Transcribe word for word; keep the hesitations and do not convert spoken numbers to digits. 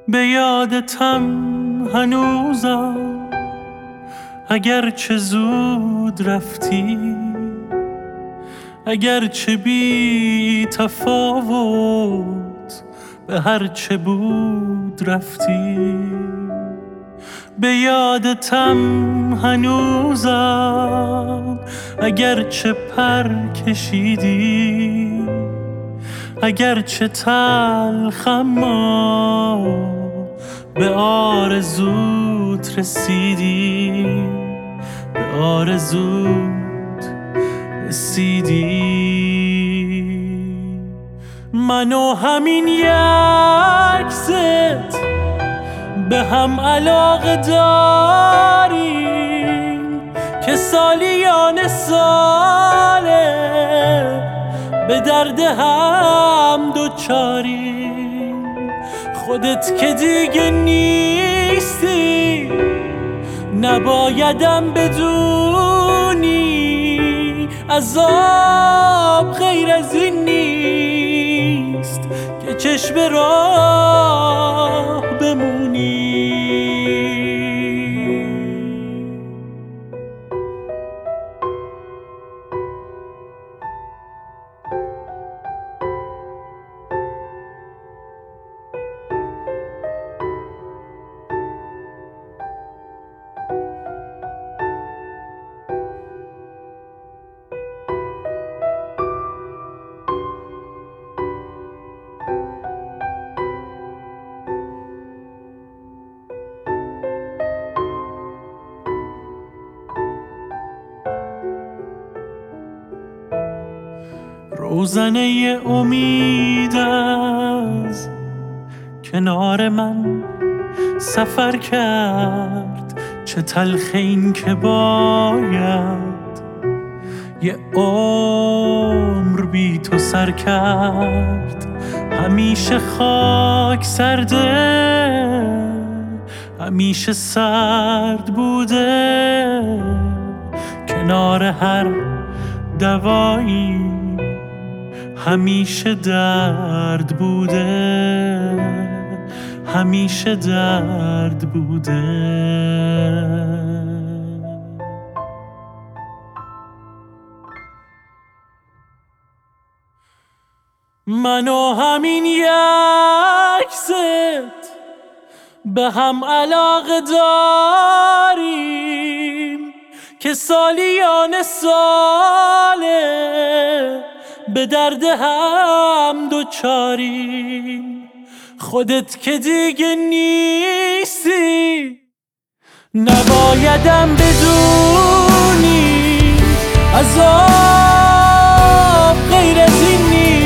به یادتم هنوزم اگرچه زود رفتی، اگرچه بی تفاوت به هرچه بود رفتی. به یادتم هنوزم اگرچه پر کشیدی، اگرچه تلخ اما به آرزوت رسیدی، به آرزوت رسیدی. من و همین یکست به هم علاقه داریم که سالیان ساله به درد هم دوچاریم. خودت که دیگه نیستی نبایدم بدونی، عذاب غیر از این نیست که چشم راه بمونی. روزنه امید از کنار من سفر کرد، چه تلخ این که باید یه عمر بی تو سر کرد. همیشه خاک سرده، همیشه سرد بوده، کنار هر دوایی همیشه درد بوده، همیشه درد بوده. من و همین یکست به هم علاقه داریم که سالیان ساله به درد هم دوچاریم. خودت که دیگه نیستی نبایدم بدونی، عذاب غیر از این نیست